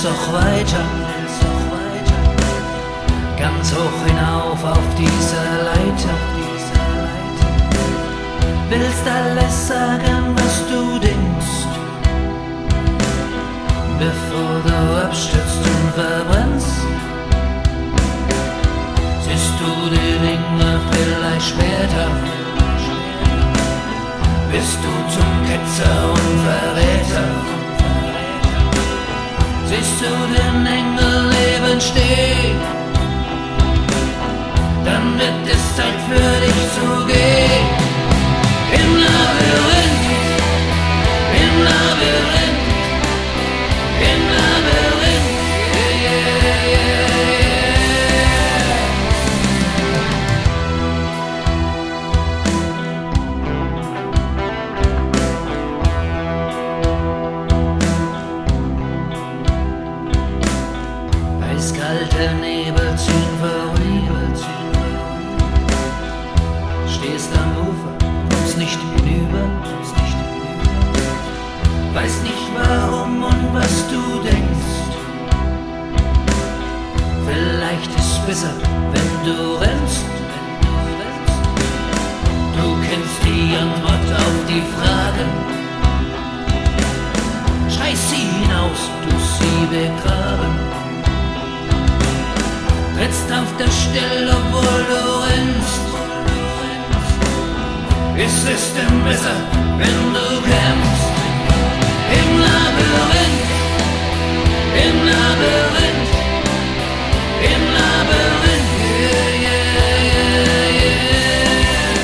willst doch weiter, ganz hoch hinauf auf dieser Leiter. Willst alles sagen, was du denkst, bevor du abstürzt und verbrennst. Siehst du die Dinge vielleicht später, bist du zum Ketzer und Verräter. Siehst du den Engel neben stehen, dann wird es Zeit für dich zu gehen. Im Labyrinth, im Labyrinth, im Labyrinth, yeah, yeah, yeah. Eiskalte Nebel ziehen vorüber, stehst am Ufer, kommst nicht hinüber, weiß nicht warum und was du denkst. Vielleicht ist es besser, wenn du rennst. Du kennst die Antwort auf die Fragen, schrei sie hinaus, du sie begraben. Trittst auf der Stelle, obwohl du rennst. Ist es denn besser, wenn du kämpfst? Im Labyrinth, im Labyrinth, im Labyrinth, yeah, yeah, yeah, yeah.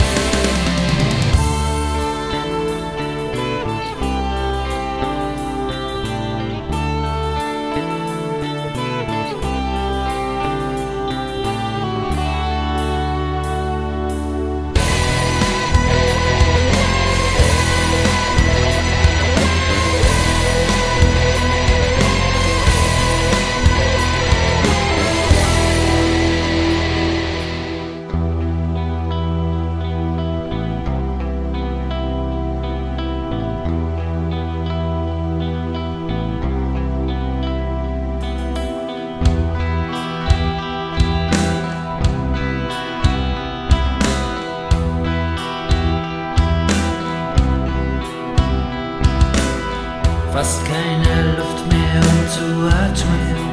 Fast keine Luft mehr, um zu atmen.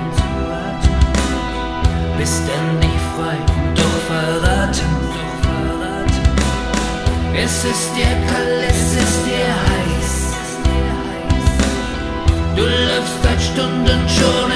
Bist endlich frei, doch verraten. Es ist dir kalt, es ist dir heiß. Du läufst seit Stunden schon